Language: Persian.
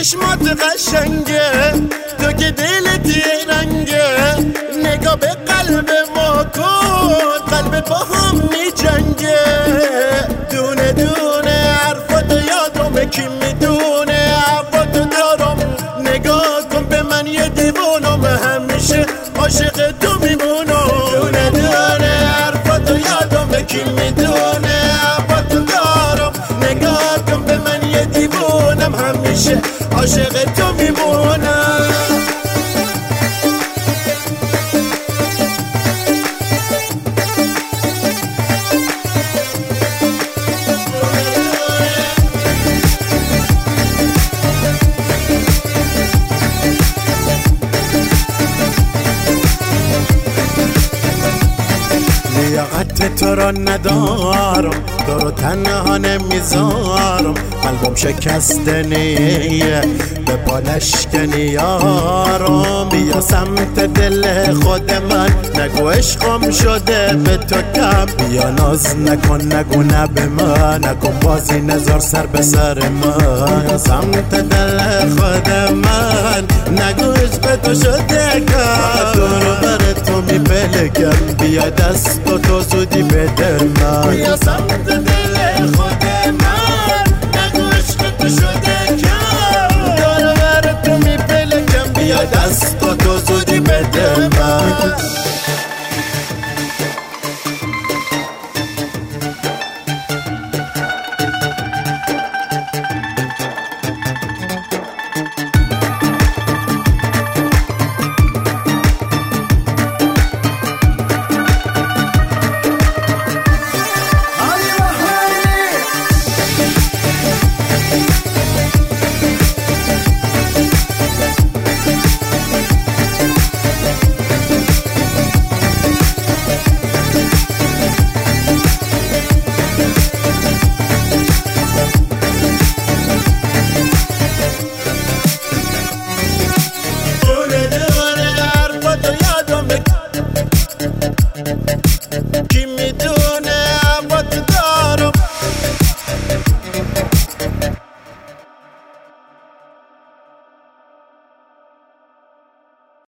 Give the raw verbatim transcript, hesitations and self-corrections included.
چشمات قشنگه، تو که دلت یه رنگه، نگاه به قلب ما کن، قلبت با هم می جنگه. دونه دونه حرفات یادم، کی میدونه عواتو دارم. نگاه کن به من یه دیوانم، همیشه عاشق تو میمونم. دونه دونه حرفات یادم، کی میدونه عواتو دارم. نگاه کن به من یه دیوانم، همیشه عاشق تو میمونم. لیاقت تو را ندارم، تو رو تنها نمیذارم. قلبم شکستنیه به بالش کنیارم. بیا سمت دل خود من، نگو عشقم شده به تو کم. بیا ناز نکن، نگو نه به من، نکن بازی نزار سر به سر من. سمت دل خود من، نگو عشق تو شده کم. تو رو بر تو میپلکم، بیا دست تو تو زودی بده من. بیا سمت